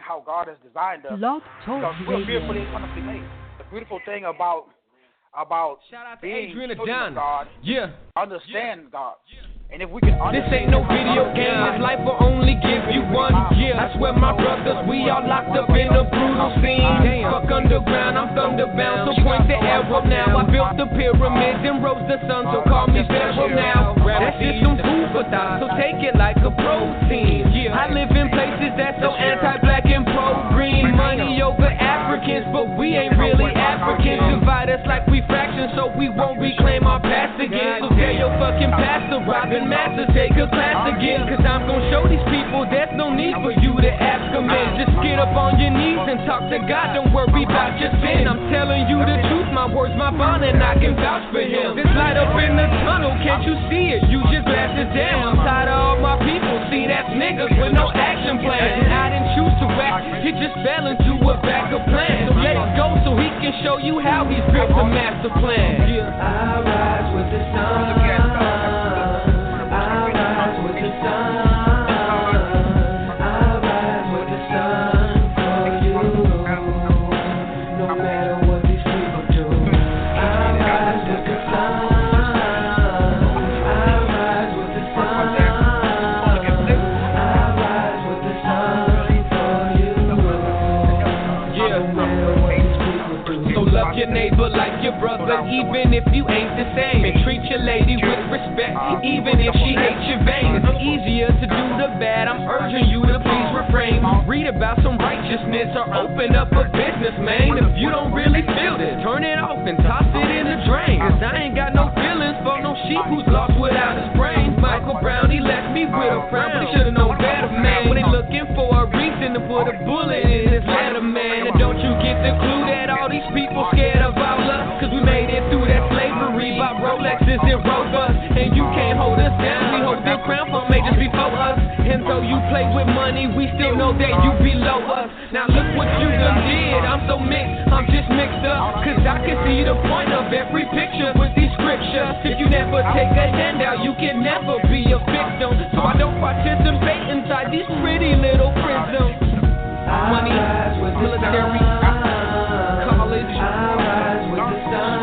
how God has designed us. Blog Talk Because we're Radio. fearfully and wonderfully made. The beautiful thing about shout out to being Adrian children of Adonis. God, understand God. And if we This can understand ain't no video game, this life will only give you one. I swear my brothers, we all locked up in a brutal scene. Fuck underground, I'm thunderbound, so point the arrow now. I built the pyramids and rose the sun, so call me Pharaoh now. That's just some food for thought, so take it like a protein. I live in places that's so anti-black and pro-green. Money over Africans, but we ain't really Africans. Divide us like we fractions, so we won't reclaim our past again. So tell your fucking pastor, Robin Master, take a class again. Cause I'm gonna show these people there's no need for you to ask a man. Just get up on your knees and talk to God, don't worry about your sin. I'm telling you the truth, my words, my bond, and I can vouch for him. This light up in the tunnel, can't you see it? Use your glasses down. I'm tired of all my people, see that's niggas with no action plan. And I didn't choose to act, it just fell into a backup plan. So let it go so he can show you how he's built a master plan. I rise with the sun. Your neighbor like your brother, even if you ain't the same. And treat your lady with respect, even if she hates your vein. It's easier to do the bad, I'm urging you to please refrain. Read about some righteousness or open up a business, man. If you don't really feel this, turn it off and toss it in the drain. Cause I ain't got no feelings for no sheep who's lost without his brains. Michael Brown, he left me with a frown, but he should've known better, man. When they looking for a reason to put a bullet in his letter, man. And don't you get the clue that all these people scared of our luck? Cause we made it through that slavery by Rolexes and Rovers. And you can't hold us down, we hold the crown for majors before us. And though you play with money, we still know that you below us. Now look what you done did, I'm so mixed, I'm just mixed up. Cause I can see the point of every picture with these scriptures. If you never take a handout, you can never be a victim. So I don't participate inside these pretty little prisms. Money, military, college. I rise with the sun.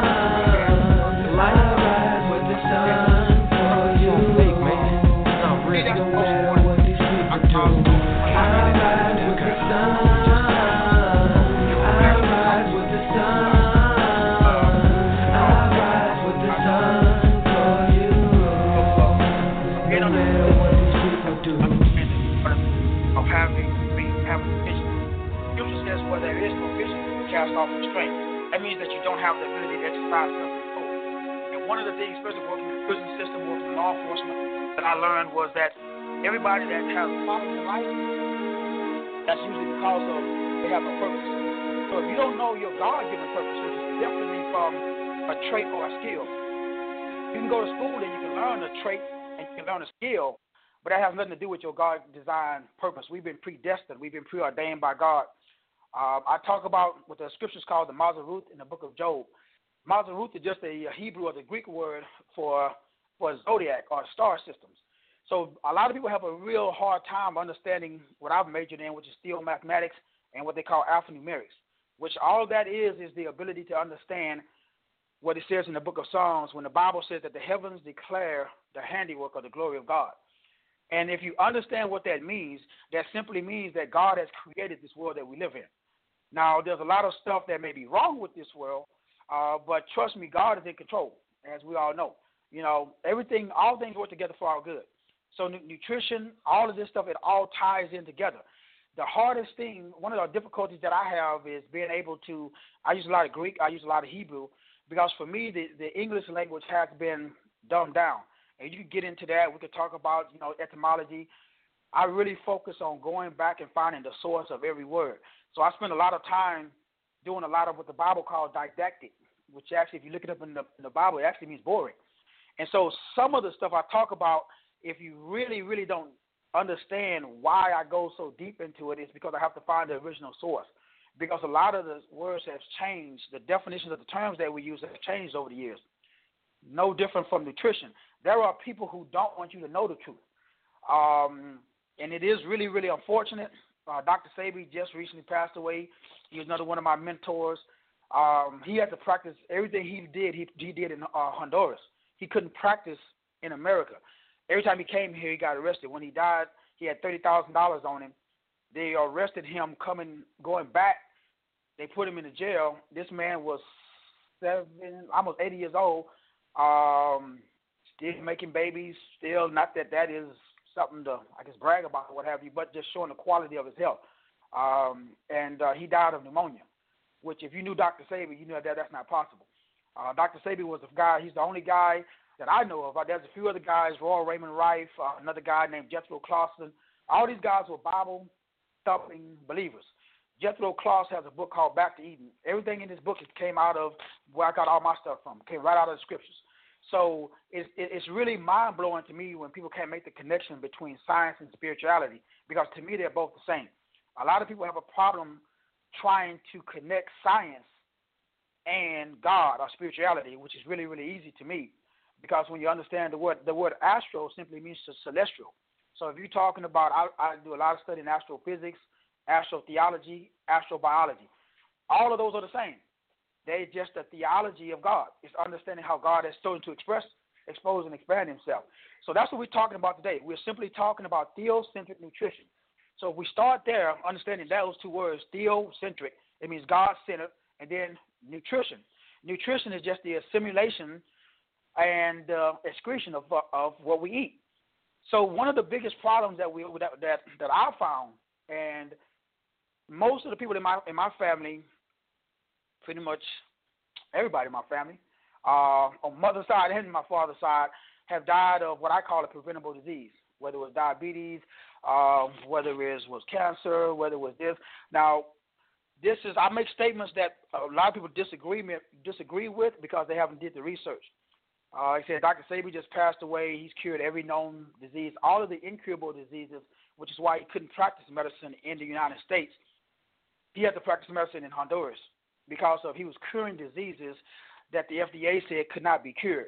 I rise with the sun for you. No matter what these people do. I rise with the sun. I rise with the sun. I rise with the sun for you. No matter what these people do. Of having vision. Scripture says where there is no vision, cast off restraint. That means that you don't have the ability to exercise self-control. And one of the things, especially working in the prison system, working in law enforcement, that I learned was that everybody that has problems in life, that's usually because of they have a purpose. So if you don't know your God-given purpose, which is definitely from a trait or a skill, you can go to school and you can learn a trait and you can learn a skill, but that has nothing to do with your God-designed purpose. We've been predestined. We've been preordained by God. I talk about what the scriptures call the Mazaruth in the book of Job. Mazaruth is just a Hebrew or the Greek word for zodiac or star systems. So a lot of people have a real hard time understanding what I've majored in, which is steel mathematics and what they call alphanumerics, which all that is the ability to understand what it says in the book of Psalms when the Bible says that the heavens declare the handiwork of the glory of God. And if you understand what that means, that simply means that God has created this world that we live in. Now, there's a lot of stuff that may be wrong with this world, but trust me, God is in control, as we all know. You know, all things work together for our good. So nutrition, all of this stuff, it all ties in together. The hardest thing, one of the difficulties that I have is being able to, I use a lot of Greek, I use a lot of Hebrew, because for me, the English language has been dumbed down. And you can get into that. We could talk about, etymology. I really focus on going back and finding the source of every word. So I spend a lot of time doing a lot of what the Bible calls didactic, which actually, if you look it up in the Bible, it actually means boring. And so some of the stuff I talk about, if you really, really don't understand why I go so deep into it, it's because I have to find the original source. Because a lot of the words have changed. The definitions of the terms that we use have changed over the years. No different from nutrition. There are people who don't want you to know the truth. And it is really, really unfortunate Dr. Sabi just recently passed away. He was another one of my mentors. He had to practice everything he did. He did in Honduras. He couldn't practice in America. Every time he came here, he got arrested. When he died, he had $30,000 on him. They arrested him going back. They put him in the jail. This man was almost 80 years old, still making babies, still not that is something to, I guess, brag about or what have you, but just showing the quality of his health. And he died of pneumonia, which if you knew Dr. Sabi, you knew that that's not possible. Dr. Sabi was a guy, he's the only guy that I know of. There's a few other guys, Royal Raymond Rife, another guy named Jethro Clausen. All these guys were Bible-thumping believers. Jethro Claus has a book called Back to Eden. Everything in this book came out of where I got all my stuff from. It came right out of the scriptures. So it's really mind-blowing to me when people can't make the connection between science and spirituality, because to me they're both the same. A lot of people have a problem trying to connect science and God or spirituality, which is really, really easy to me, because when you understand the word astro simply means celestial. So if you're talking about, I do a lot of study in astrophysics, astrotheology, astrobiology. All of those are the same. They're just the theology of God. It's understanding how God has chosen to expose, and expand himself. So that's what we're talking about today. We're simply talking about theocentric nutrition. So if we start there, understanding those two words, theocentric, it means God-centered, and then nutrition. Nutrition is just the assimilation and excretion of what we eat. So one of the biggest problems that I found, and most of the people in my family, pretty much everybody in my family, on mother's side and my father's side, have died of what I call a preventable disease, whether it was diabetes, whether it was cancer, whether it was this. Now, I make statements that a lot of people disagree with because they haven't did the research. He said Dr. Sabi just passed away. He's cured every known disease, all of the incurable diseases, which is why he couldn't practice medicine in the United States. He had to practice medicine in Honduras because he was curing diseases that the FDA said could not be cured.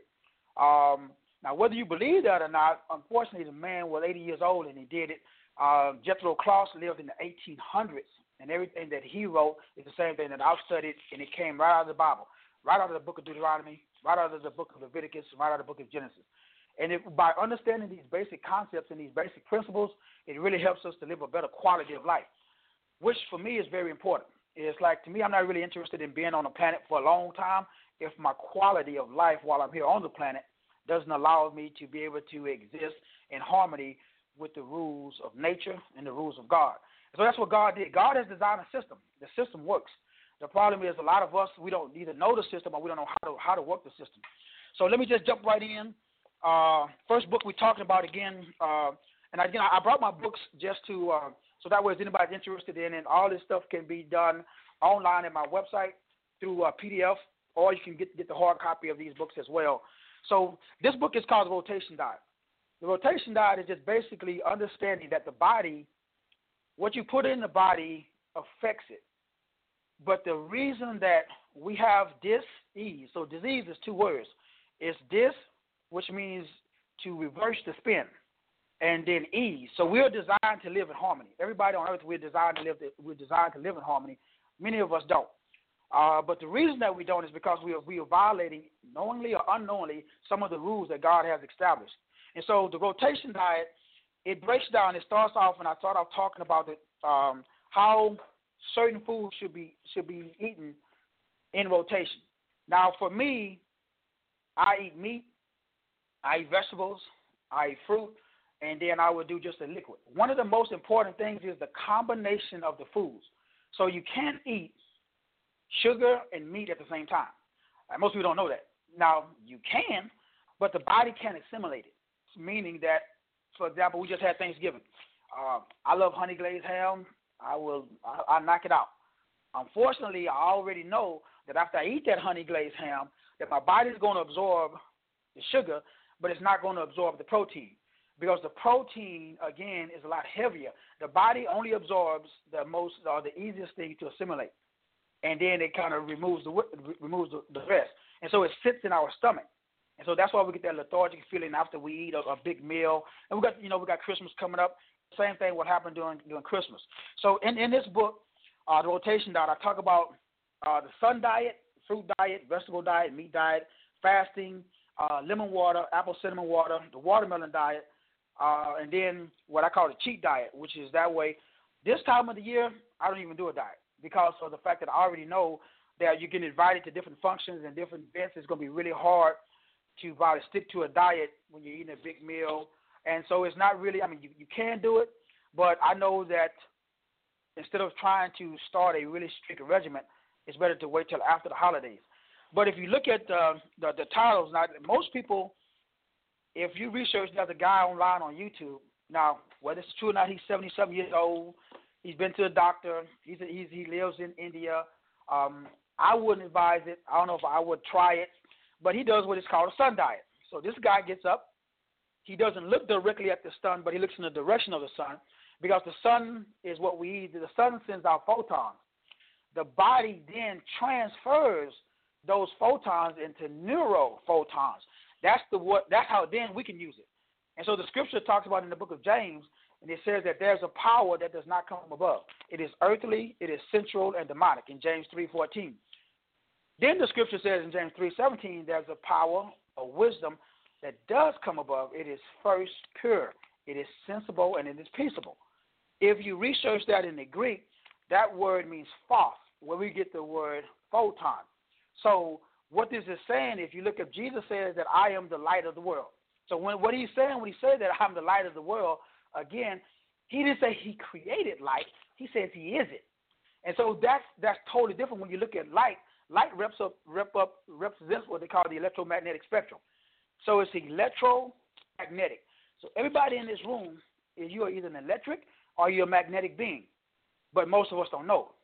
Now, whether you believe that or not, unfortunately, the man was 80 years old and he did it. Jethro Claus lived in the 1800s, and everything that he wrote is the same thing that I've studied, and it came right out of the Bible, right out of the book of Deuteronomy, right out of the book of Leviticus, right out of the book of Genesis. And by understanding these basic concepts and these basic principles, it really helps us to live a better quality of life, which for me is very important. It's like, to me, I'm not really interested in being on the planet for a long time if my quality of life while I'm here on the planet doesn't allow me to be able to exist in harmony with the rules of nature and the rules of God. So that's what God did. God has designed a system. The system works. The problem is a lot of us, we don't either know the system or we don't know how to work the system. So let me just jump right in. First book we're talking about again, and again, I brought my books just to, so that way if anybody's interested in it, all this stuff can be done online at my website through PDF, or you can get the hard copy of these books as well. So this book is called The Rotation Diet. The Rotation Diet is just basically understanding that the body, what you put in the body affects it. But the reason that we have dis-ease, so disease is two words. It's dis, which means to reverse the spin, and then ease. So we're designed to live in harmony. Everybody on earth, we're designed to live in harmony. Many of us don't. But the reason that we don't is because we are violating, knowingly or unknowingly, some of the rules that God has established. And so the rotation diet, it breaks down. It starts off, and I start off talking about how certain foods should be eaten in rotation. Now, for me, I eat meat, I eat vegetables, I eat fruit, and then I would do just a liquid. One of the most important things is the combination of the foods. So you can't eat sugar and meat at the same time. Most people don't know that. Now, you can, but the body can't assimilate it, meaning that, for example, we just had Thanksgiving. I love honey glazed ham. I knock it out. Unfortunately, I already know that after I eat that honey glazed ham, that my body is going to absorb the sugar, but it's not going to absorb the protein, because the protein, again, is a lot heavier. The body only absorbs the easiest thing to assimilate, and then it kind of removes the rest, and so it sits in our stomach, and so that's why we get that lethargic feeling after we eat a big meal. And we got Christmas coming up. the same thing will happen during Christmas. So in this book, the rotation diet, I talk about the sun diet, fruit diet, vegetable diet, meat diet, fasting, lemon water, apple cinnamon water, the watermelon diet, and then what I call the cheat diet, which is that way. This time of the year, I don't even do a diet because of the fact that I already know that you're getting invited to different functions and different events. It's going to be really hard to stick to a diet when you're eating a big meal. And so it's not really, I mean, you can do it, but I know that instead of trying to start a really strict regimen, it's better to wait till after the holidays. But if you look at the titles, now most people, if you research, there's a guy online on YouTube. Now, whether it's true or not, he's 77 years old. He's been to a doctor. He lives in India. I wouldn't advise it. I don't know if I would try it. But he does what is called a sun diet. So this guy gets up. He doesn't look directly at the sun, but he looks in the direction of the sun because the sun is what we eat. The sun sends out photons. The body then transfers those photons into neurophotons. That's how then we can use it. And so the scripture talks about in the book of James, and it says that there's a power that does not come from above. It is earthly, it is sensual, and demonic in James 3:14. Then the scripture says in James 3:17, there's a power of wisdom that does come above. It is first pure, it is sensible, and it is peaceable. If you research that in the Greek, that word means phos, where we get the word photon. So what this is saying, if you look at Jesus says that I am the light of the world. So what he's saying when he said that I'm the light of the world, again, he didn't say he created light. He says he is it. And so that's totally different when you look at light. Light represents what they call the electromagnetic spectrum. So it's electromagnetic. So everybody in this room, you are either an electric or you're a magnetic being. But most of us don't know.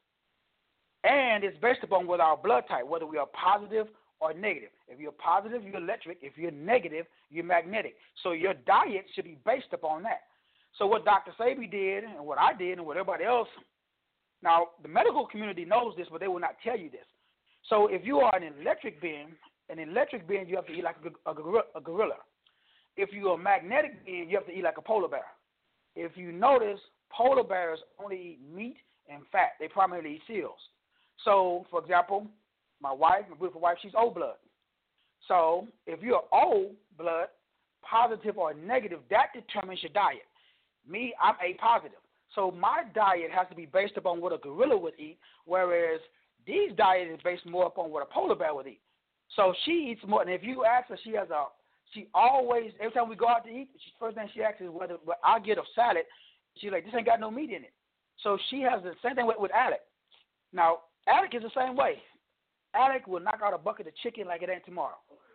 And it's based upon with our blood type, whether we are positive or negative. If you're positive, you're electric. If you're negative, you're magnetic. So your diet should be based upon that. So what Dr. Sebi did and what I did and what everybody else, now the medical community knows this, but they will not tell you this. So if you are an electric being, you have to eat like a gorilla. If you're a magnetic being, you have to eat like a polar bear. If you notice, polar bears only eat meat and fat. They primarily eat seals. So, for example, my beautiful wife, she's O blood. So if you're O blood, positive or negative, that determines your diet. Me, I'm A positive. So my diet has to be based upon what a gorilla would eat, whereas Dee's diet is based more upon what a polar bear would eat. So she eats more. And if you ask her, she always, every time we go out to eat, first thing she asks is whether I'll get a salad. She's like, this ain't got no meat in it. So she has the same thing with Alec. Now, Alec is the same way. Alec will knock out a bucket of chicken like it ain't tomorrow.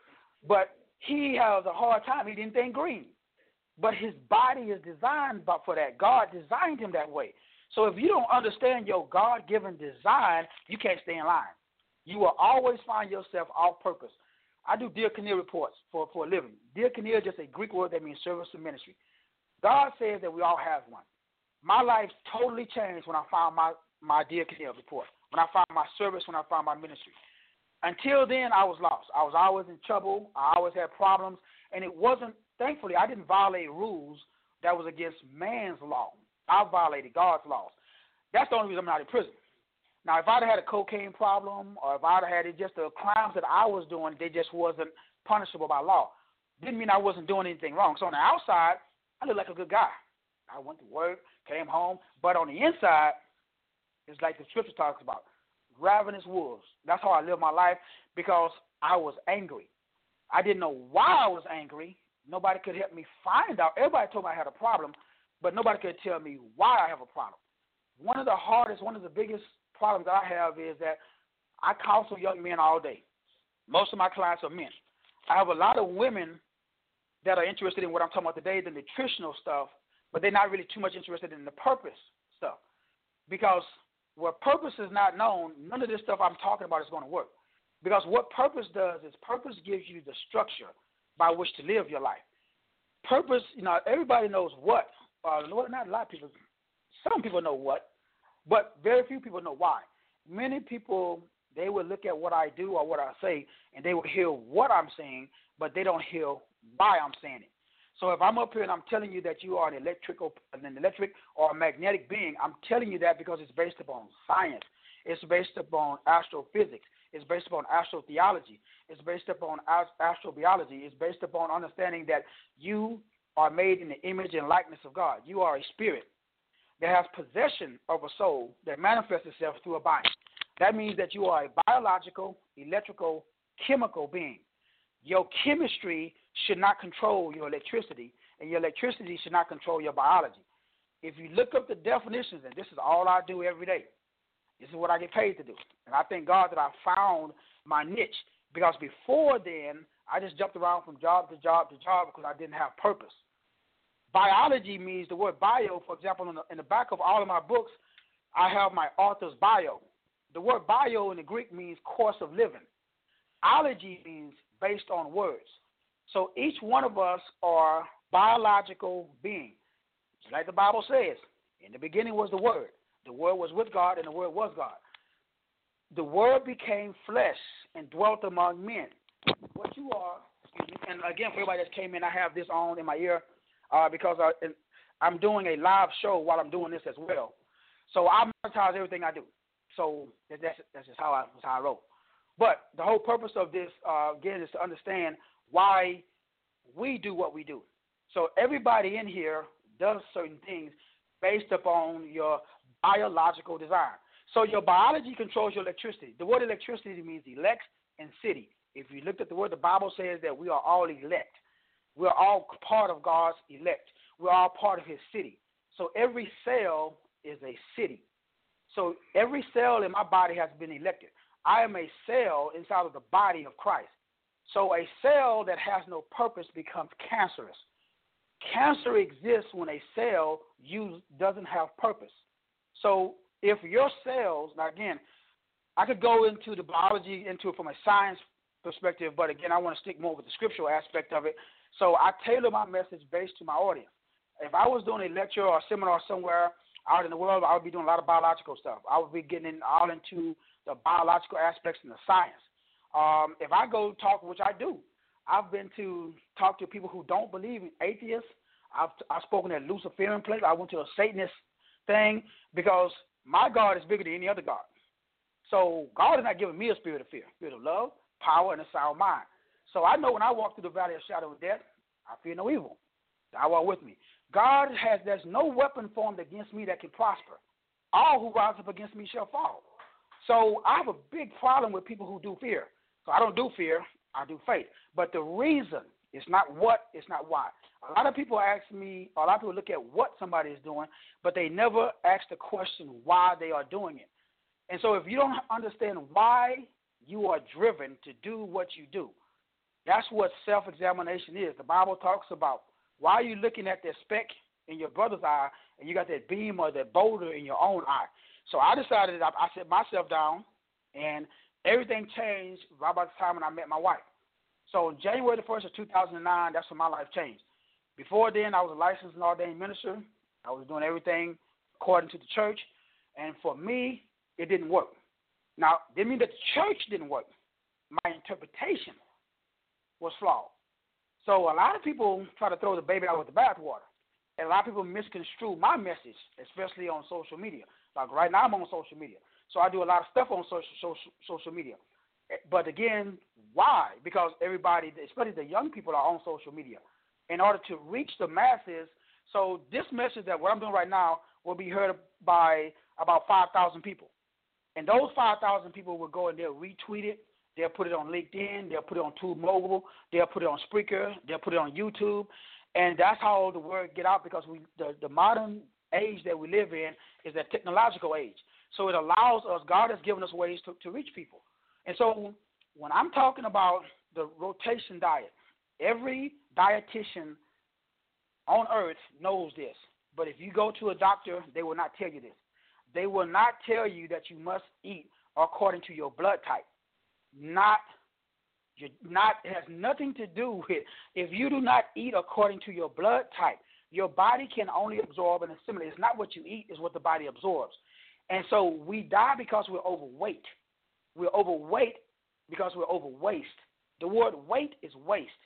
But he has a hard time eating anything green. But his body is designed for that. God designed him that way. So if you don't understand your God-given design, you can't stay in line. You will always find yourself off purpose. I do diaconia reports for a living. Diaconia is just a Greek word that means service and ministry. God says that we all have one. My life totally changed when I found my diaconia report, when I found my service, when I found my ministry. Until then, I was lost. I was always in trouble. I always had problems. And it wasn't, thankfully, I didn't violate rules that was against man's law. I violated God's laws. That's the only reason I'm not in prison. Now, if I'd had a cocaine problem or if I'd had just the crimes that I was doing, they just wasn't punishable by law. Didn't mean I wasn't doing anything wrong. So on the outside, I looked like a good guy. I went to work, came home, but on the inside, it's like the scripture talks about, ravenous wolves. That's how I lived my life because I was angry. I didn't know why I was angry. Nobody could help me find out. Everybody told me I had a problem, but nobody could tell me why I have a problem. One of the biggest problems that I have is that I counsel young men all day. Most of my clients are men. I have a lot of women that are interested in what I'm talking about today, the nutritional stuff, but they're not really too much interested in the purpose stuff. Because where purpose is not known, none of this stuff I'm talking about is going to work. Because what purpose does is purpose gives you the structure by which to live your life. Purpose, everybody knows what. Not a lot of people. Some people know what, but very few people know why. Many people, they will look at what I do or what I say, and they will hear what I'm saying, but they don't hear why I'm saying it. So if I'm up here and I'm telling you that you are an electric or a magnetic being, I'm telling you that because it's based upon science. It's based upon astrophysics. It's based upon astrotheology. It's based upon astrobiology. It's based upon understanding that you are made in the image and likeness of God. You are a spirit that has possession of a soul that manifests itself through a body. That means that you are a biological, electrical, chemical being. Your chemistry should not control your electricity, and your electricity should not control your biology. If you look up the definitions, and this is all I do every day, this is what I get paid to do. And I thank God that I found my niche, because before then, I just jumped around from job to job to job because I didn't have purpose. Biology means the word bio. For example, in the back of all of my books, I have my author's bio. The word bio in the Greek means course of living. Ology means based on words. So each one of us are biological beings. Like the Bible says, in the beginning was the Word. The Word was with God, and the Word was God. The Word became flesh and dwelt among men. What you are, and again, for everybody that came in, I have this on in my ear because I'm doing a live show while I'm doing this as well. So I monetize everything I do. So that's just how I roll. But the whole purpose of this, again, is to understand why we do what we do. So everybody in here does certain things based upon your biological design. So your biology controls your electricity. The word electricity means elect and city. If you looked at the word, the Bible says that we are all elect. We're all part of God's elect. We're all part of his city. So every cell is a city. So every cell in my body has been elected. I am a cell inside of the body of Christ. So a cell that has no purpose becomes cancerous. Cancer exists when a cell doesn't have purpose. So if your cells, now again, I could go into the biology, into it from a science perspective, but again, I want to stick more with the scriptural aspect of it. So I tailor my message based to my audience. If I was doing a lecture or a seminar somewhere out in the world, I would be doing a lot of biological stuff. I would be getting all into the biological aspects and the science. If I go talk, which I do, I've been to talk to people who don't believe in atheists. I've spoken at Luciferian place. I went to a Satanist thing because my God is bigger than any other God. So God has not given me a spirit of fear, spirit of love, power, and a sound mind. So I know when I walk through the valley of shadow of death, I fear no evil. Thou art with me. God has, there's no weapon formed against me that can prosper. All who rise up against me shall fall. So I have a big problem with people who do fear. So I don't do fear, I do faith. But the reason, it's not what, it's not why. A lot of people ask me, a lot of people look at what somebody is doing, but they never ask the question why they are doing it. And so if you don't understand why you are driven to do what you do, that's what self-examination is. The Bible talks about why are you looking at that speck in your brother's eye and you got that beam or that boulder in your own eye. So I decided, I set myself down, and everything changed right about the time when I met my wife. So January the 1st of 2009, that's when my life changed. Before then, I was a licensed and ordained minister. I was doing everything according to the church. And for me, it didn't work. Now, it didn't mean that the church didn't work. My interpretation was flawed. So a lot of people try to throw the baby out with the bathwater. And a lot of people misconstrue my message, especially on social media. Like right now I'm on social media. So I do a lot of stuff on social media. But again, why? Because everybody, especially the young people, are on social media. In order to reach the masses, so this message that what I'm doing right now will be heard by about 5,000 people. And those 5,000 people will go and they'll retweet it. They'll put it on LinkedIn. They'll put it on TubeMogul. They'll put it on Spreaker. They'll put it on YouTube. And that's how the word get out, because the modern age that we live in is a technological age. So it allows us, God has given us ways to reach people. And so when I'm talking about the rotation diet, every dietitian on earth knows this. But if you go to a doctor, they will not tell you this. They will not tell you that you must eat according to your blood type. It has nothing to do with, if you do not eat according to your blood type, your body can only absorb and assimilate. It's not what you eat, it's what the body absorbs. And so we die because we're overweight. We're overweight because we're overwaste. The word weight is waste.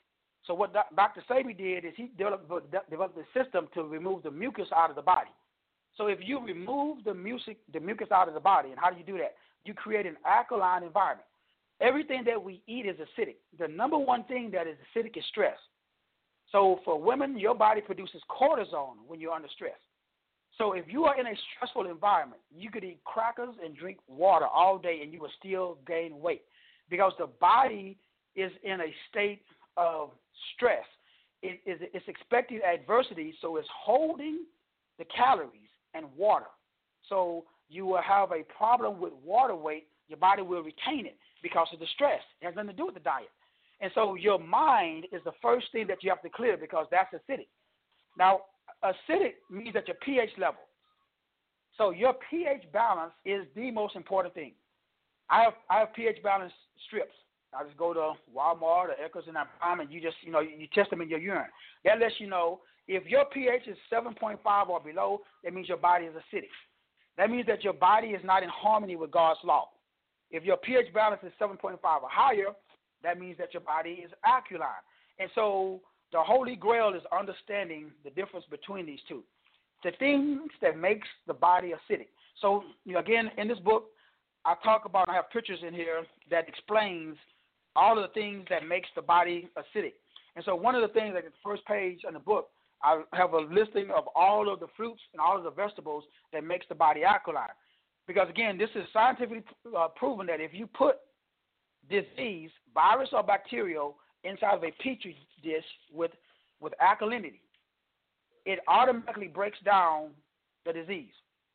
So what Dr. Sebi did is he developed a system to remove the mucus out of the body. So if you remove the mucus out of the body, and how do you do that? You create an alkaline environment. Everything that we eat is acidic. The number one thing that is acidic is stress. So for women, your body produces cortisol when you're under stress. So if you are in a stressful environment, you could eat crackers and drink water all day and you will still gain weight because the body is in a state of stress. It's expecting adversity, so it's holding the calories and water. So you will have a problem with water weight. Your body will retain it because of the stress. It has nothing to do with the diet. And so your mind is the first thing that you have to clear because that's acidic. Now, acidic means that your pH level. So your pH balance is the most important thing. I have pH balance strips. I just go to Walmart or Echoes and I'm and you just, you test them in your urine. That lets you know if your pH is 7.5 or below, that means your body is acidic. That means that your body is not in harmony with God's law. If your pH balance is 7.5 or higher, that means that your body is alkaline. And so the Holy Grail is understanding the difference between these two. The things that makes the body acidic. So, again, in this book, I talk about, I have pictures in here that explains all of the things that makes the body acidic. And so one of the things, like the first page in the book, I have a listing of all of the fruits and all of the vegetables that makes the body alkaline. Because, again, this is scientifically proven that if you put disease, virus or bacterial, inside of a petri dish with alkalinity, it automatically breaks down the disease.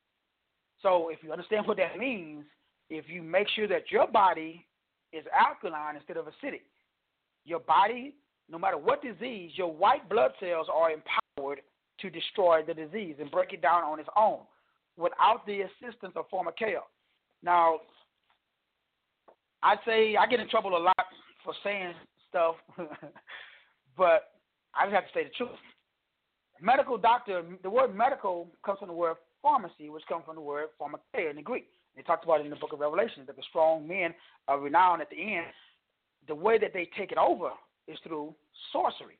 So if you understand what that means, if you make sure that your body is alkaline instead of acidic, your body, no matter what disease, your white blood cells are empowered to destroy the disease and break it down on its own without the assistance of pharmakeia. Now, I'd say I get in trouble a lot for saying stuff, but I just have to say the truth. Medical doctor, the word medical comes from the word pharmacy, which comes from the word pharmakeia in the Greek. They talked about it in the book of Revelation, that the strong men are renowned at the end. The way that they take it over is through sorcery.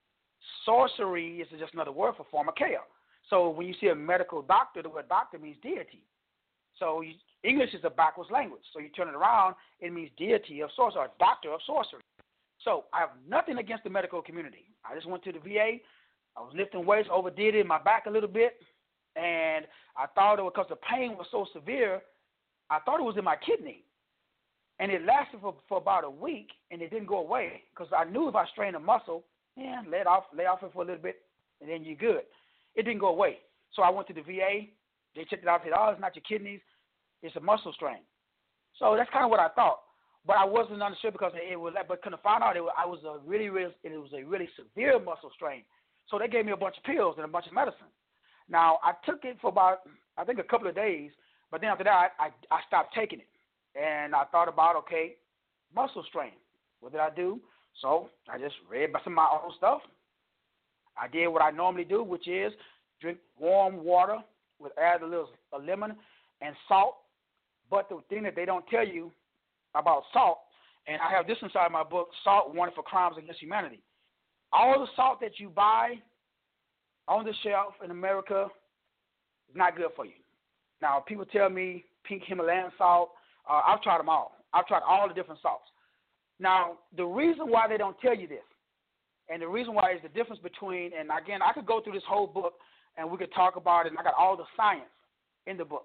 Sorcery is just another word for pharmakeia. So when you see a medical doctor, the word doctor means deity. So English is a backwards language. So you turn it around, it means deity of sorcery, or doctor of sorcery. So I have nothing against the medical community. I just went to the VA. I was lifting weights, overdid it in my back a little bit, and I thought it was because the pain was so severe, I thought it was in my kidney. And it lasted for about a week, and it didn't go away because I knew if I strained a muscle, lay off it for a little bit, and then you're good. It didn't go away. So I went to the VA. They checked it out and said, it's not your kidneys. It's a muscle strain. So that's kind of what I thought. But I wasn't understood because it was, but couldn't find out it was a really severe muscle strain. So they gave me a bunch of pills and a bunch of medicine. Now, I took it for about, I think, a couple of days, but then after that, I stopped taking it. And I thought about, okay, muscle strain. What did I do? So I just read some of my own stuff. I did what I normally do, which is drink warm water with add a lemon and salt. But the thing that they don't tell you about salt, and I have this inside my book, Salt Warning for Crimes Against Humanity. All the salt that you buy on the shelf in America is not good for you. Now, people tell me pink Himalayan salt. I've tried them all. I've tried all the different salts. Now, the reason why they don't tell you this, and the reason why is the difference between, and again, I could go through this whole book and we could talk about it, and I got all the science in the book.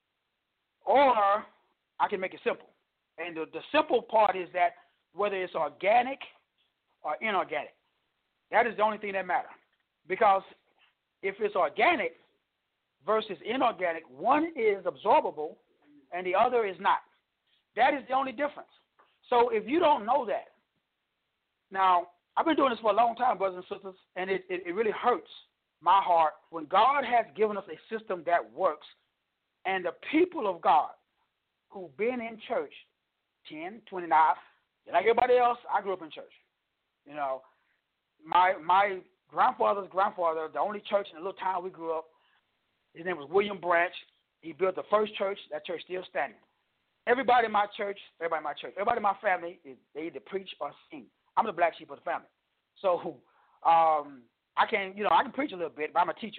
Or I can make it simple. And the simple part is that whether it's organic or inorganic, that is the only thing that matters. Because if it's organic versus inorganic, one is absorbable and the other is not. That is the only difference. So if you don't know that, now, I've been doing this for a long time, brothers and sisters, and it really hurts my heart when God has given us a system that works, and the people of God who've been in church 10, 29, like everybody else, I grew up in church. My grandfather's grandfather, the only church in the little town we grew up, his name was William Branch. He built the first church. That church still standing. Everybody in my family, they either preach or sing. I'm the black sheep of the family. So I can, I can preach a little bit, but I'm a teacher.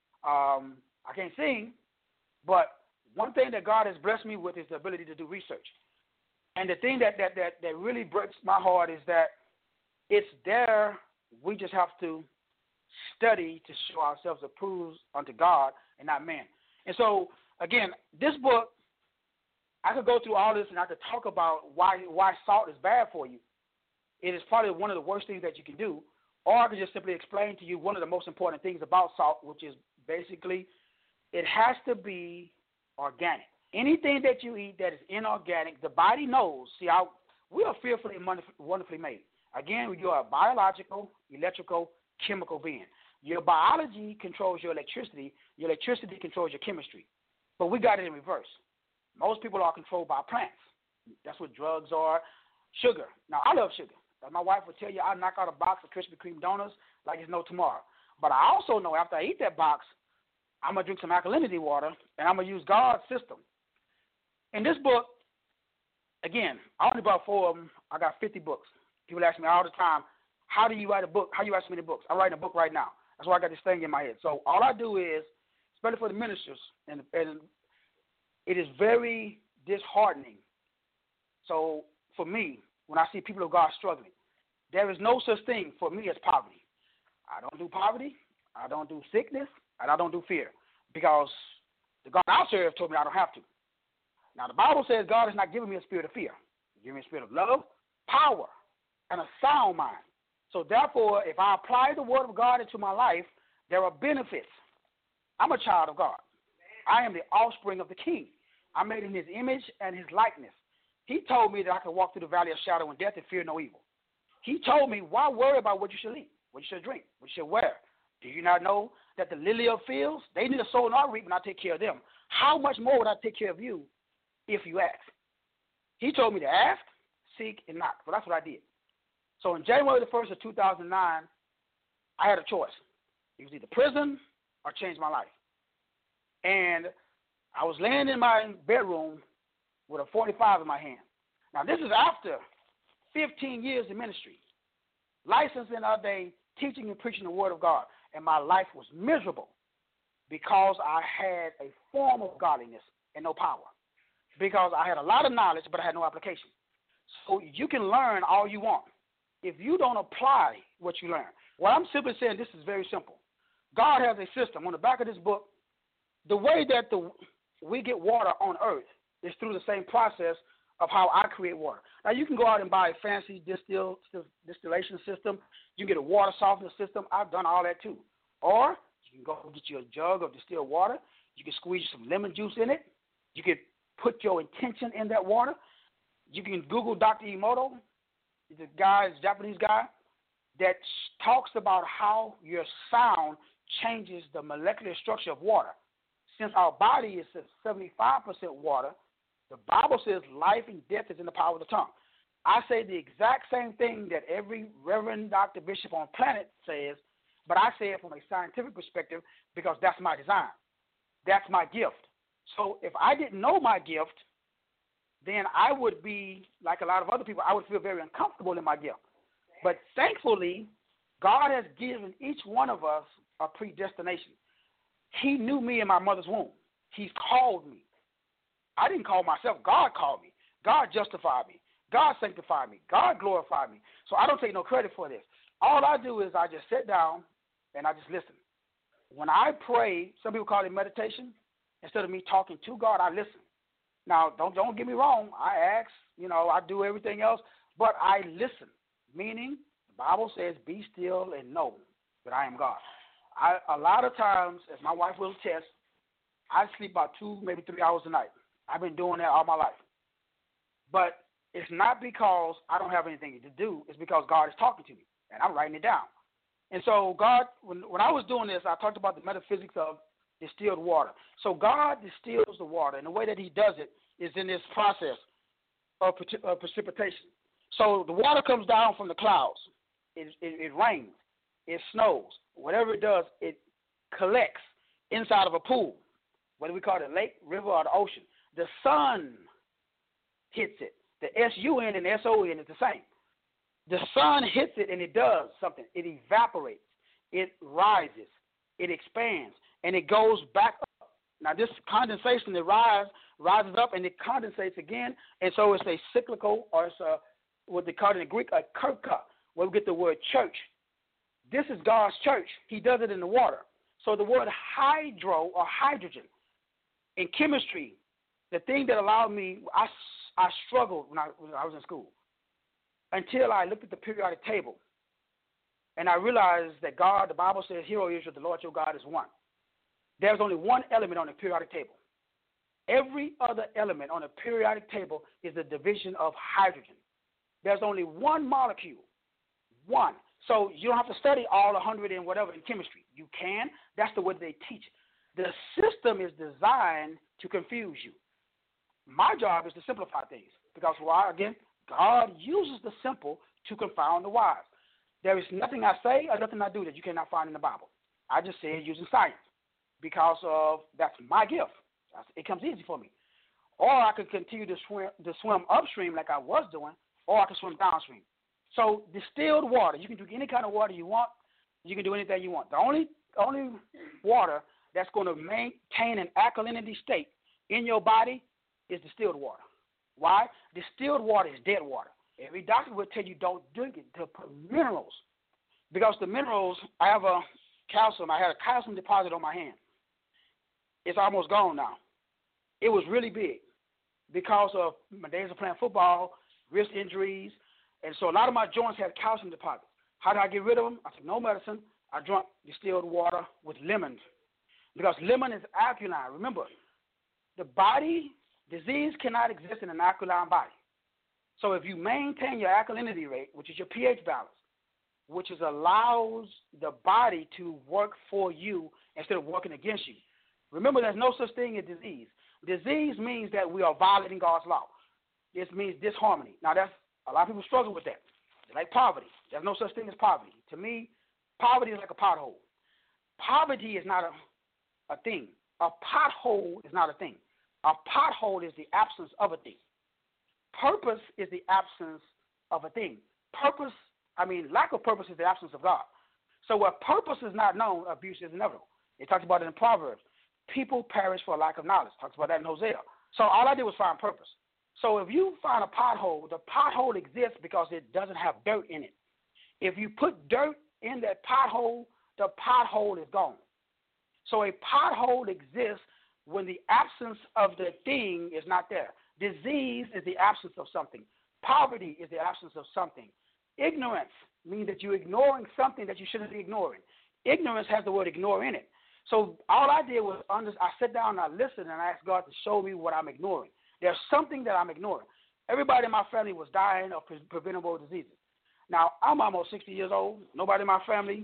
I can't sing, but one thing that God has blessed me with is the ability to do research. And the thing that really breaks my heart is that it's there. We just have to study to show ourselves approved unto God and not man. And so, again, this book, I could go through all this and I could talk about why salt is bad for you. It is probably one of the worst things that you can do. Or I could just simply explain to you one of the most important things about salt, which is basically it has to be organic. Anything that you eat that is inorganic, the body knows. See, we are fearfully and wonderfully made. Again, you are a biological, electrical, chemical being. Your biology controls your electricity. Your electricity controls your chemistry. But we got it in reverse. Most people are controlled by plants. That's what drugs are. Sugar. Now, I love sugar. As my wife would tell you, I knock out a box of Krispy Kreme donuts like it's no tomorrow. But I also know after I eat that box, I'm going to drink some alkalinity water, and I'm going to use God's system. In this book, again, I only bought 4 of them. I got 50 books. People ask me all the time, how do you write a book? How do you write so many books? I'm writing a book right now. That's why I got this thing in my head. So all I do is, especially for the ministers, and it is very disheartening. So for me, when I see people of God struggling, there is no such thing for me as poverty. I don't do poverty. I don't do sickness. And I don't do fear, because the God I serve told me I don't have to. Now, the Bible says God has not given me a spirit of fear. He's given me a spirit of love, power, and a sound mind. So, therefore, if I apply the word of God into my life, there are benefits. I'm a child of God. I am the offspring of the King. I'm made in his image and his likeness. He told me that I could walk through the valley of shadow and death and fear no evil. He told me, why worry about what you should eat, what you should drink, what you should wear? Do you not know that the lily of fields, they need a sow and not reap, and I take care of them? How much more would I take care of you if you ask? He told me to ask, seek, and knock. So that's what I did. So in January the 1st of 2009, I had a choice. It was either prison or change my life. And I was laying in my bedroom with a 45 in my hand. Now, this is after 15 years in ministry, licensed and ordained, teaching and preaching the word of God. And my life was miserable because I had a form of godliness and no power. Because I had a lot of knowledge, but I had no application. So you can learn all you want. If you don't apply what you learn, what I'm simply saying, this is very simple. God has a system. On the back of this book, the way that we get water on earth is through the same process of how I create water. Now, you can go out and buy a fancy distillation system. You can get a water softener system. I've done all that too. Or you can go get you a jug of distilled water. You can squeeze some lemon juice in it. You can put your intention in that water. You can Google Dr. Emoto, the Japanese guy, that talks about how your sound changes the molecular structure of water. Since our body is 75% water, the Bible says life and death is in the power of the tongue. I say the exact same thing that every reverend Dr. Bishop on planet says, but I say it from a scientific perspective because that's my design. That's my gift. So if I didn't know my gift, then I would be, like a lot of other people, I would feel very uncomfortable in my gift. But thankfully, God has given each one of us a predestination. He knew me in my mother's womb. He's called me. I didn't call myself. God called me. God justified me. God sanctified me. God glorified me. So I don't take no credit for this. All I do is I just sit down and I just listen. When I pray, some people call it meditation. Instead of me talking to God, I listen. Now, don't get me wrong. I ask, I do everything else, but I listen, meaning the Bible says, be still and know that I am God. A lot of times, as my wife will attest, I sleep about 2, maybe 3 hours a night. I've been doing that all my life. But it's not because I don't have anything to do. It's because God is talking to me, and I'm writing it down. And so God, when I was doing this, I talked about the metaphysics of distilled water. So God distills the water, and the way that he does it is in this process of precipitation. So the water comes down from the clouds. It rains. It snows. Whatever it does, it collects inside of a pool, whether we call it a lake, river, or the ocean. The sun hits it. The S-U-N and the S-O-N is the same. The sun hits it and it does something. It evaporates. It rises. It expands. And it goes back up. Now, this condensation, it rises up and it condensates again. And so it's a cyclical, or it's what they call it in Greek, a kirka, where we get the word church. This is God's church. He does it in the water. So the word hydro or hydrogen, in chemistry, the thing that allowed me, I struggled when I was in school until I looked at the periodic table. And I realized that God, the Bible says, "Hear, O Israel, the Lord your God is one." There's only one element on the periodic table. Every other element on the periodic table is the division of hydrogen. There's only one molecule, one. So you don't have to study all 100 and whatever in chemistry. You can. That's the way they teach it. The system is designed to confuse you. My job is to simplify things because why? Again, God uses the simple to confound the wise. There is nothing I say or nothing I do that you cannot find in the Bible. I just say it using science because of that's my gift. It comes easy for me. Or I could continue to swim upstream like I was doing, or I can swim downstream. So distilled water, you can drink any kind of water you want. You can do anything you want. The only water that's going to maintain an alkalinity state in your body is distilled water. Why? Distilled water is dead water. Every doctor will tell you don't drink it to put minerals. Because the minerals, I had a calcium deposit on my hand. It's almost gone now. It was really big because of my days of playing football, wrist injuries, and so a lot of my joints had calcium deposits. How did I get rid of them? I took no medicine. I drank distilled water with lemons because lemon is alkaline. Remember, the body, disease cannot exist in an alkaline body. So if you maintain your alkalinity rate, which is your pH balance, which allows the body to work for you instead of working against you. Remember, there's no such thing as disease. Disease means that we are violating God's law. This means disharmony. Now, that's a lot of people struggle with that. It's like poverty. There's no such thing as poverty. To me, poverty is like a pothole. Poverty is not a thing. A pothole is not a thing. A pothole is the absence of a thing. Purpose is the absence of a thing. Lack of purpose is the absence of God. So where purpose is not known, abuse is inevitable. It talks about it in Proverbs. People perish for a lack of knowledge. Talks about that in Hosea. So all I did was find purpose. So if you find a pothole, the pothole exists because it doesn't have dirt in it. If you put dirt in that pothole, the pothole is gone. So a pothole exists when the absence of the thing is not there. Disease is the absence of something. Poverty is the absence of something. Ignorance means that you're ignoring something that you shouldn't be ignoring. Ignorance has the word ignore in it. So all I did was I sat down and I listened and I asked God to show me what I'm ignoring. There's something that I'm ignoring. Everybody in my family was dying of preventable diseases. Now, I'm almost 60 years old. Everybody in my family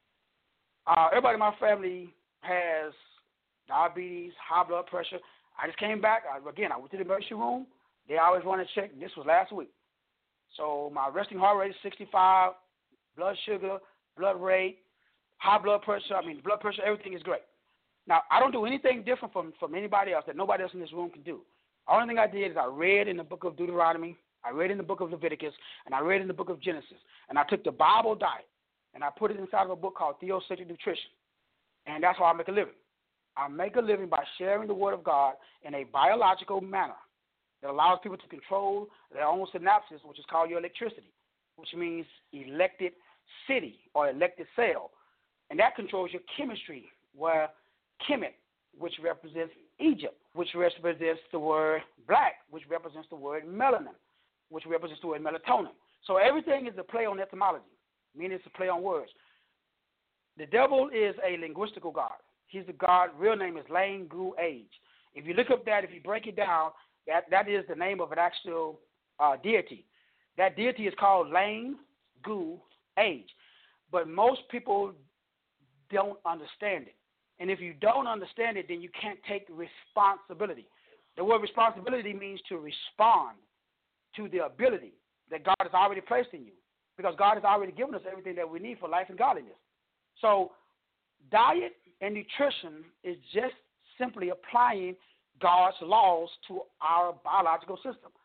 has diabetes, high blood pressure. I just came back. I went to the emergency room. They always want to check. This was last week. So my resting heart rate is 65, blood sugar, blood rate, high blood pressure. Blood pressure, everything is great. Now, I don't do anything different from anybody else that nobody else in this room can do. The only thing I did is I read in the book of Deuteronomy, I read in the book of Leviticus, and I read in the book of Genesis. And I took the Bible diet, and I put it inside of a book called Theocentric Nutrition. And that's how I make a living. I make a living by sharing the Word of God in a biological manner that allows people to control their own synapses, which is called your electricity, which means elected city or elected cell. And that controls your chemistry, where Kemet, which represents Egypt, which represents the word black, which represents the word melanin, which represents the word melatonin. So everything is a play on etymology, meaning it's a play on words. The devil is a linguistical god. He's the god, real name is Lane Gu Age. If you look up that, if you break it down, that is the name of an actual deity. That deity is called Lane Gu Age. But most people don't understand it. And if you don't understand it, then you can't take responsibility. The word responsibility means to respond to the ability that God has already placed in you, because God has already given us everything that we need for life and godliness. So diet and nutrition is just simply applying God's laws to our biological system.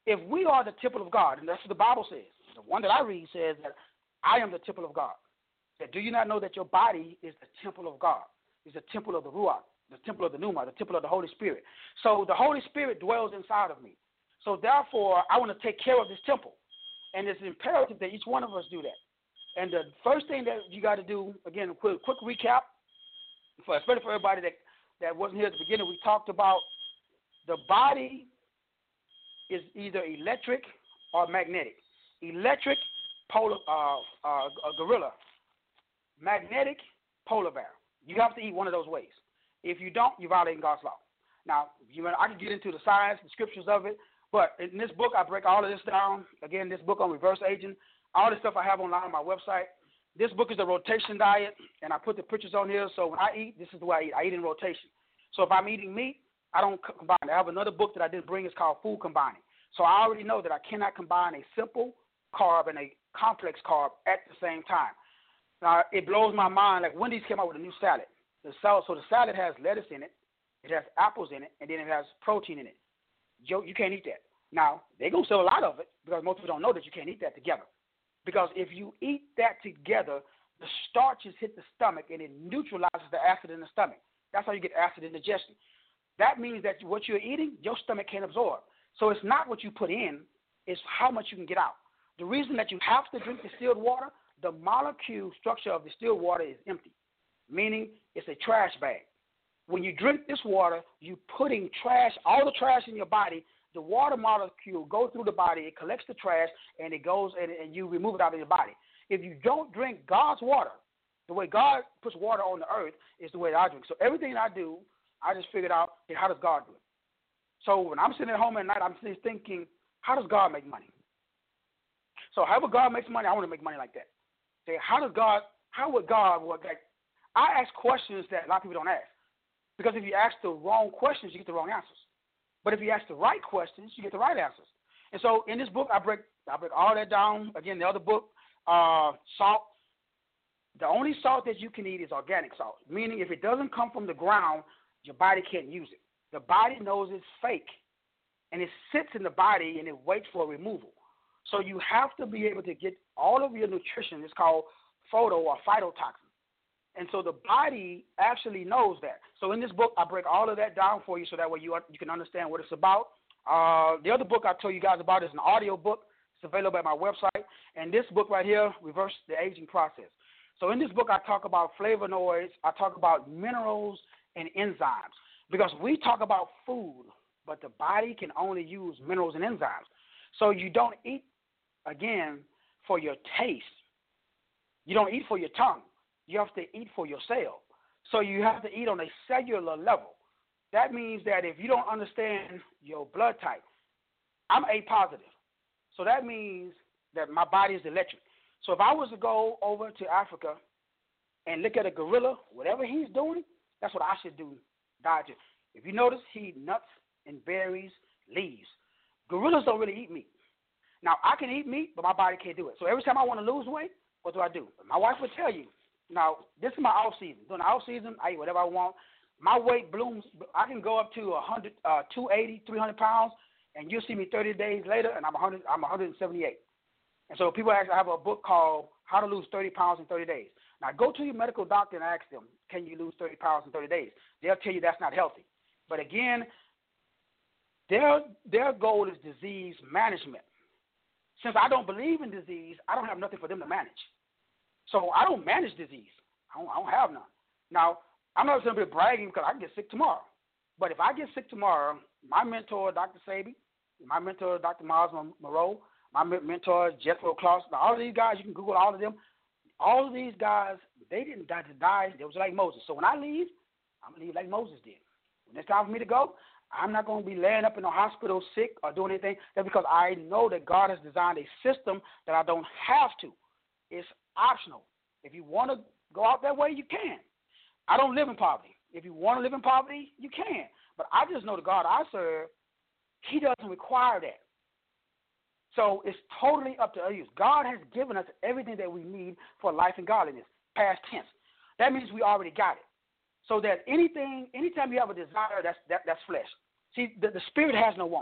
if we are the temple of God, and that's what the Bible says, the one that I read says that I am the temple of God. That do you not know that your body is the temple of God? It's the temple of the Ruach, the temple of the Pneuma, the temple of the Holy Spirit. So the Holy Spirit dwells inside of me. So therefore, I want to take care of this temple. And it's imperative that each one of us do that. And the first thing that you got to do, again, a quick recap, especially for everybody that wasn't here at the beginning, we talked about the body is either electric or magnetic. Electric, gorilla. Magnetic, polar bear. You have to eat one of those ways. If you don't, you're violating God's law. Now, I can get into the science, the scriptures of it, but in this book, I break all of this down. Again, this book on reverse aging, all this stuff I have online on my website. This book is the rotation diet, and I put the pictures on here. So when I eat, this is the way I eat. I eat in rotation. So if I'm eating meat, I don't combine it. I have another book that I didn't bring. It's called Food Combining. So I already know that I cannot combine a simple carb and a complex carb at the same time. Now, it blows my mind. Like Wendy's came out with a new salad. So the salad has lettuce in it, it has apples in it, and then it has protein in it. You can't eat that. Now, they're going to sell a lot of it because most people don't know that you can't eat that together. Because if you eat that together, the starches hit the stomach and it neutralizes the acid in the stomach. That's how you get acid indigestion. That means that what you're eating, your stomach can't absorb. So it's not what you put in, it's how much you can get out. The reason that you have to drink distilled water, the molecule structure of distilled water is empty, meaning it's a trash bag. When you drink this water, you're putting trash, all the trash in your body. The water molecule goes through the body, it collects the trash, and it goes and you remove it out of your body. If you don't drink God's water, the way God puts water on the earth is the way I drink. So everything I do, I just figured out, how does God do it? So when I'm sitting at home at night, I'm just thinking, how does God make money? So however God makes money, I want to make money like that. Say, how would God work? Like, I ask questions that a lot of people don't ask. Because if you ask the wrong questions, you get the wrong answers. But if you ask the right questions, you get the right answers. And so in this book, I break all that down. Again, the other book, salt. The only salt that you can eat is organic salt, meaning if it doesn't come from the ground, your body can't use it. The body knows it's fake, and it sits in the body and it waits for removal. So you have to be able to get all of your nutrition. It's called photo or phytotoxin. And so the body actually knows that. So in this book, I break all of that down for you so that way you can understand what it's about. The other book I told you guys about is an audio book. It's available at my website. And this book right here, Reverse the Aging Process. So in this book, I talk about flavonoids. I talk about minerals and enzymes. Because we talk about food, but the body can only use minerals and enzymes. So you don't eat, again, for your taste. You don't eat for your tongue. You have to eat for your cell. So you have to eat on a cellular level. That means that if you don't understand your blood type, I'm A positive. So that means that my body is electric. So if I was to go over to Africa and look at a gorilla, whatever he's doing, that's what I should do. Diet. If you notice, he eats nuts and berries, leaves. Gorillas don't really eat meat. Now, I can eat meat, but my body can't do it. So every time I want to lose weight, what do? My wife will tell you. Now, this is my off season. During the off season, I eat whatever I want. My weight blooms. I can go up to 100, 280, 300 pounds, and you'll see me 30 days later, and I'm 178. And so people actually have a book called How to Lose 30 Pounds in 30 Days. Now, go to your medical doctor and ask them, can you lose 30 pounds in 30 days? They'll tell you that's not healthy. But again, their goal is disease management. Since I don't believe in disease, I don't have nothing for them to manage. So I don't manage disease. I don't have none. Now, I'm not going to be bragging because I can get sick tomorrow. But if I get sick tomorrow, my mentor, Dr. Sabi, my mentor, Dr. Miles Monroe, my mentor, Jethro Claus, all of these guys, you can Google all of them. All of these guys, they didn't die to die. They was like Moses. So when I leave, I'm going to leave like Moses did. When it's time for me to go, I'm not going to be laying up in a hospital sick or doing anything. That's because I know that God has designed a system that I don't have to. It's optional. If you want to go out that way, you can. I don't live in poverty. If you want to live in poverty, you can. But I just know the God I serve, he doesn't require that. So it's totally up to us. God has given us everything that we need for life and godliness, past tense. That means we already got it. So that anytime you have a desire, that's flesh. See, the spirit has no want.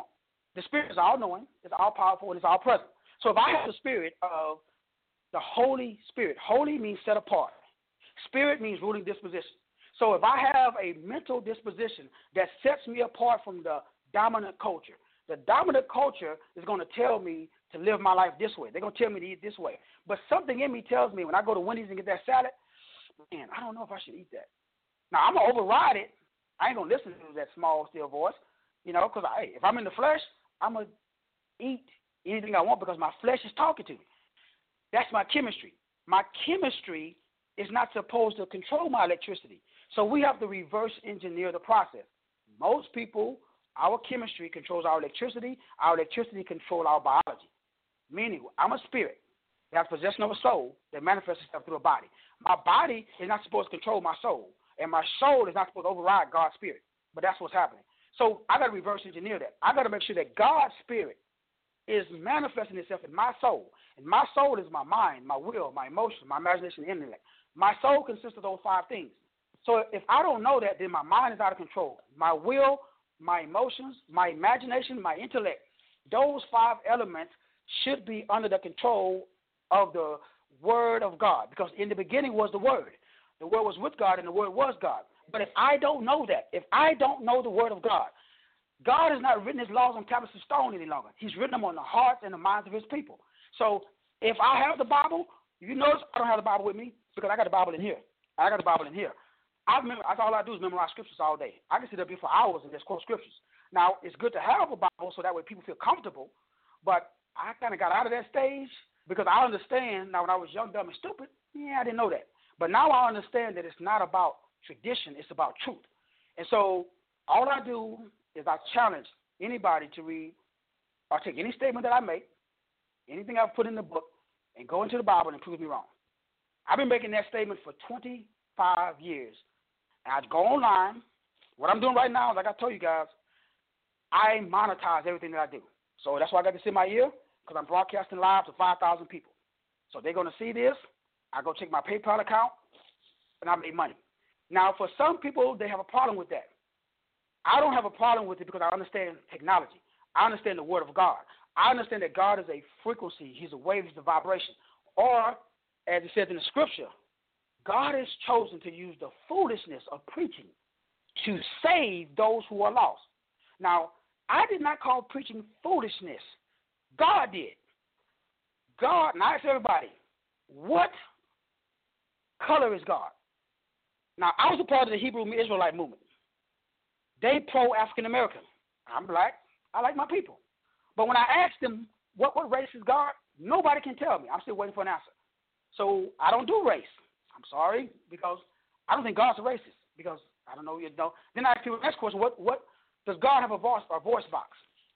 The Spirit is all-knowing, it's all-powerful, and it's all-present. So if I have the spirit of the Holy Spirit, holy means set apart. Spirit means ruling disposition. So if I have a mental disposition that sets me apart from the dominant culture, the dominant culture is going to tell me to live my life this way. They're going to tell me to eat this way. But something in me tells me when I go to Wendy's and get that salad, man, I don't know if I should eat that. Now, I'm going to override it. I ain't going to listen to that small, still voice, because if I'm in the flesh, I'm going to eat anything I want because my flesh is talking to me. That's my chemistry. My chemistry is not supposed to control my electricity. So we have to reverse engineer the process. Most people, our chemistry controls our electricity controls our biology. Meaning, I'm a spirit that has possession of a soul that manifests itself through a body. My body is not supposed to control my soul, and my soul is not supposed to override God's spirit. But that's what's happening. So I got to reverse engineer that. I got to make sure that God's spirit is manifesting itself in my soul. And my soul is my mind, my will, my emotion, my imagination, and intellect. My soul consists of those 5 things. So if I don't know that, then my mind is out of control. My will, my emotions, my imagination, my intellect, those 5 elements should be under the control of the Word of God. Because in the beginning was the Word. The Word was with God, and the Word was God. But if I don't know that, if I don't know the Word of God, God has not written His laws on tablets of stone any longer. He's written them on the hearts and the minds of His people. So if I have the Bible, you notice I don't have the Bible with me because I got the Bible in here. I got the Bible in here. That's all I do is memorize scriptures all day. I can sit up here for hours and just quote scriptures. Now, it's good to have a Bible so that way people feel comfortable, but I kind of got out of that stage because I understand now when I was young, dumb, and stupid, I didn't know that. But now I understand that it's not about tradition, it's about truth. And so all I do is I challenge anybody to read or take any statement that I make, anything I've put in the book, and go into the Bible and prove me wrong. I've been making that statement for 25 years. And I go online. What I'm doing right now is, like I told you guys, I monetize everything that I do. So that's why I got this in my ear, because I'm broadcasting live to 5,000 people. So they're going to see this. I go check my PayPal account, and I make money. Now, for some people, they have a problem with that. I don't have a problem with it because I understand technology. I understand the Word of God. I understand that God is a frequency. He's a wave. He's a vibration. Or, as it says in the Scripture, God has chosen to use the foolishness of preaching to save those who are lost. Now, I did not call preaching foolishness. God did. God, and I ask everybody, what color is God? Now, I was a part of the Hebrew Israelite movement. They pro-African American. I'm black. I like my people. But when I asked them what race is God, nobody can tell me. I'm still waiting for an answer. So I don't do race. I'm sorry, because I don't think God's a racist. Because I don't know, Then I ask you the next question: What does God have a voice box?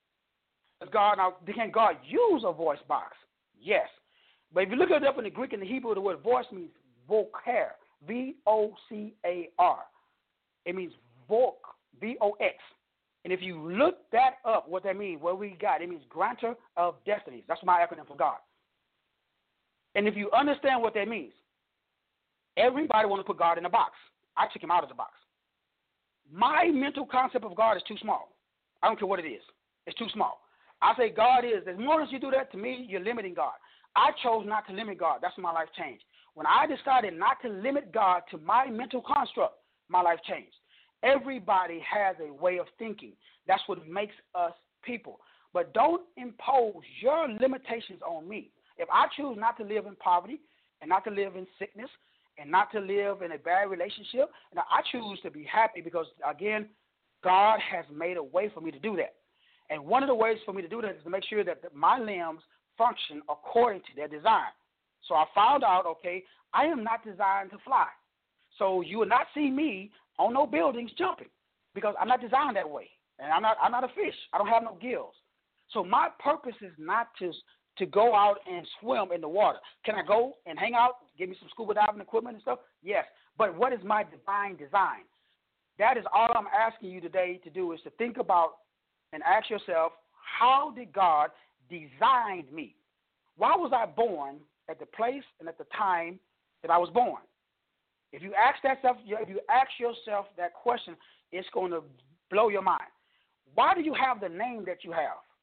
Can God use a voice box? Yes, but if you look it up in the Greek and the Hebrew, the word voice means vocar, V-O-C-A-R. It means voc, V-O-X. And if you look that up, what that means, it means grantor of destinies. That's my acronym for God. And if you understand what that means, everybody want to put God in a box. I took him out of the box. My mental concept of God is too small. I don't care what it is. It's too small. I say God is. As more as you do that, to me, you're limiting God. I chose not to limit God. That's when my life changed. When I decided not to limit God to my mental construct, my life changed. Everybody has a way of thinking. That's what makes us people. But don't impose your limitations on me. If I choose not to live in poverty and not to live in sickness and not to live in a bad relationship, and I choose to be happy because, again, God has made a way for me to do that. And one of the ways for me to do that is to make sure that my limbs function according to their design. So I found out, okay, I am not designed to fly. So you will not see me on no buildings jumping because I'm not designed that way. And I'm not a fish. I don't have no gills. So my purpose is not to go out and swim in the water. Can I go and hang out, give me some scuba diving equipment and stuff? Yes. But what is my divine design? That is all I'm asking you today to do, is to think about and ask yourself, how did God design me? Why was I born at the place and at the time that I was born? If you ask yourself that question, it's going to blow your mind. Why do you have the name that you have?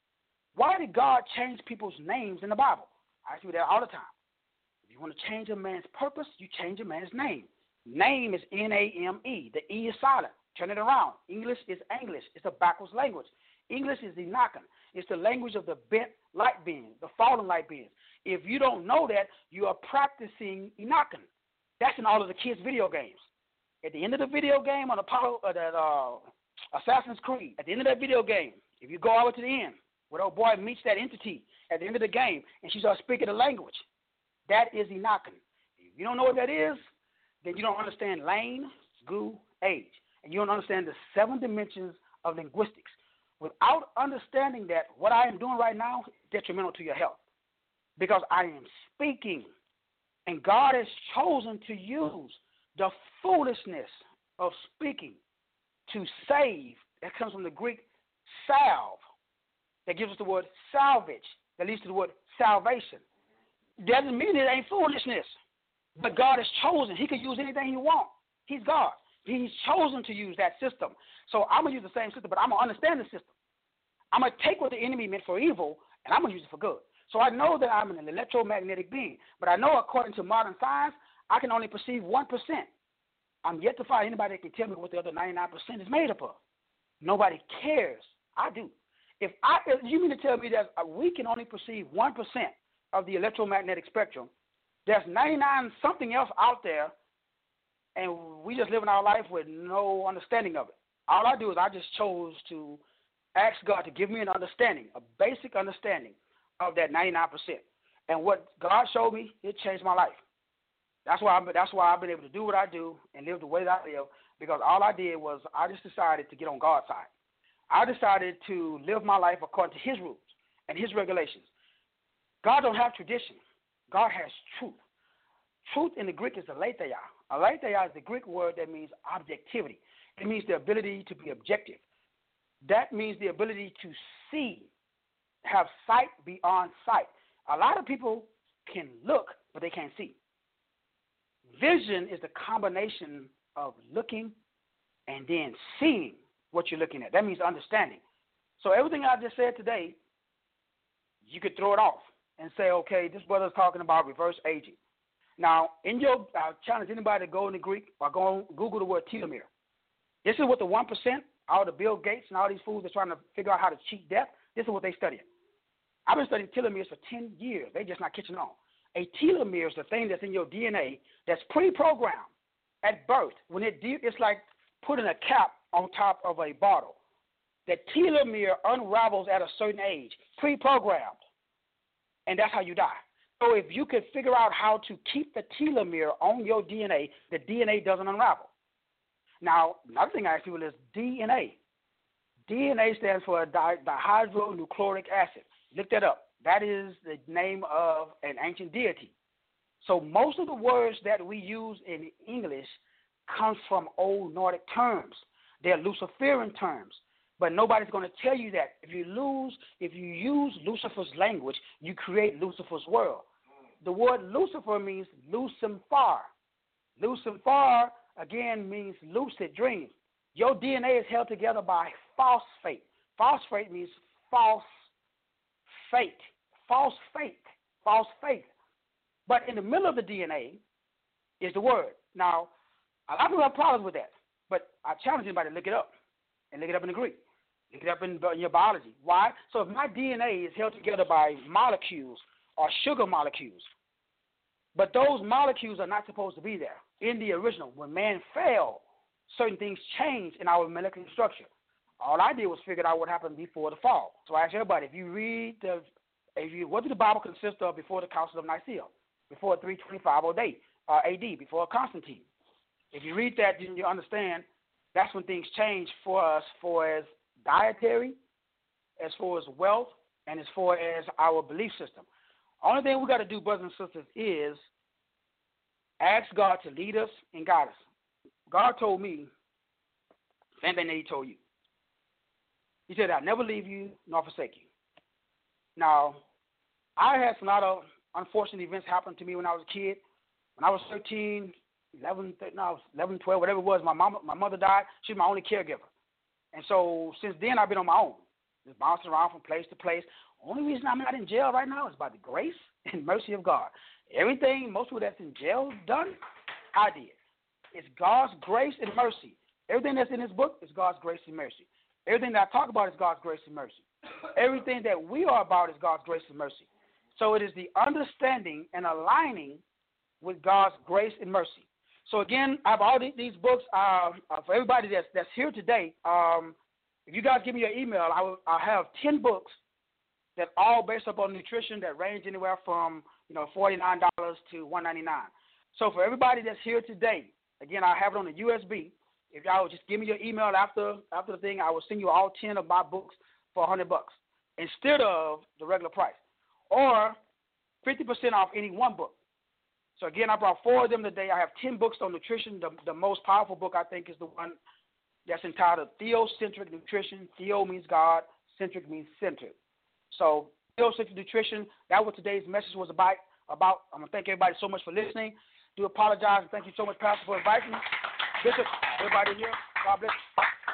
Why did God change people's names in the Bible? I ask you that all the time. If you want to change a man's purpose, you change a man's name. Name is N-A-M-E. The E is silent. Turn it around. English is English. It's a backwards language. English is Enochian. It's the language of the bent light beings, the fallen light beings. If you don't know that, you are practicing Enochian. That's in all of the kids' video games. At the end of the video game on Assassin's Creed, at the end of that video game, if you go over to the end, where the old boy meets that entity at the end of the game, and she starts speaking the language, that is Enochian. If you don't know what that is, then you don't understand lane, goo, age. And you don't understand the 7 dimensions of linguistics. Without understanding that, what I am doing right now is detrimental to your health. Because I am speaking. And God has chosen to use the foolishness of speaking to save. That comes from the Greek salve. That gives us the word salvage. That leads to the word salvation. Doesn't mean it ain't foolishness. But God has chosen. He can use anything he wants. He's God. He's chosen to use that system. So I'm going to use the same system, but I'm going to understand the system. I'm going to take what the enemy meant for evil, and I'm going to use it for good. So I know that I'm an electromagnetic being, but I know according to modern science, I can only perceive 1%. I'm yet to find anybody that can tell me what the other 99% is made up of. Nobody cares. I do. If you mean to tell me that we can only perceive 1% of the electromagnetic spectrum, there's 99 something else out there, and we just living our life with no understanding of it. All I do is I just chose to ask God to give me an understanding, a basic understanding of that 99%. And what God showed me, it changed my life. That's why I've been able to do what I do and live the way that I live, because all I did was I just decided to get on God's side. I decided to live my life according to his rules and his regulations. God don't have tradition. God has truth. Truth in the Greek is aletheia. Aletheia is the Greek word that means objectivity. It means the ability to be objective. That means the ability to see, have sight beyond sight. A lot of people can look, but they can't see. Vision is the combination of looking and then seeing what you're looking at. That means understanding. So everything I just said today, you could throw it off and say, okay, this brother's talking about reverse aging. Now, I challenge anybody to go in the Greek or go on Google the word telomere. This is what the 1%, all the Bill Gates and all these fools are trying to figure out how to cheat death. This is what they study. I've been studying telomeres for 10 years. They're just not catching on. A telomere is the thing that's in your DNA that's pre-programmed at birth. When it's like putting a cap on top of a bottle. The telomere unravels at a certain age, pre-programmed, and that's how you die. So if you could figure out how to keep the telomere on your DNA, the DNA doesn't unravel. Now, another thing I ask people is DNA. DNA stands for dihydronucleic acid. Look that up. That is the name of an ancient deity. So most of the words that we use in English comes from old Nordic terms. They're Luciferian terms. But nobody's going to tell you that. If you use Lucifer's language, you create Lucifer's world. The word Lucifer means lucifar. Lucifar, again, means lucid dreams. Your DNA is held together by phosphate. Phosphate means false faith. False faith. False faith. But in the middle of the DNA is the word. Now, a lot of people have problems with that. But I challenge anybody to look it up. And look it up in the Greek. Look it up in your biology. Why? So if my DNA is held together by molecules or sugar molecules, but those molecules are not supposed to be there in the original. When man fell, certain things changed in our molecular structure. All I did was figure out what happened before the fall. So I ask everybody, what did the Bible consist of before the Council of Nicaea, before 325 AD, before Constantine? If you read that, then you understand that's when things change for us, for as dietary, as far as wealth, and as far as our belief system. Only thing we got to do, brothers and sisters, is ask God to lead us and guide us. God told me the same thing that he told you. He said, I'll never leave you nor forsake you. Now, I had some lot of unfortunate events happen to me when I was a kid. When I was 13, 11, 12, whatever it was, my mother died. She was my only caregiver. And so since then, I've been on my own. just bouncing around from place to place. Only reason I'm not in jail right now is by the grace and mercy of God. Everything most people that's in jail done, I did. It's God's grace and mercy. Everything that's in this book is God's grace and mercy. Everything that I talk about is God's grace and mercy. Everything that we are about is God's grace and mercy. So it is the understanding and aligning with God's grace and mercy. So again, I have all these books for everybody that's here today. If you guys give me your email, I'll have 10 books that all based upon nutrition that range anywhere from $49 to $199. So for everybody that's here today, again, I have it on the USB. If y'all would just give me your email after the thing, I will send you all 10 of my books for $100 instead of the regular price, or 50% off any one book. So again, I brought 4 of them today. I have 10 books on nutrition. The most powerful book I think is the one that's entitled Theocentric Nutrition. Theo means God, centric means centered. So Theocentric Nutrition, that what today's message was about. I'm going to thank everybody so much for listening. Do apologize and thank you so much, Pastor, for inviting me. Bishop, everybody here, God bless you.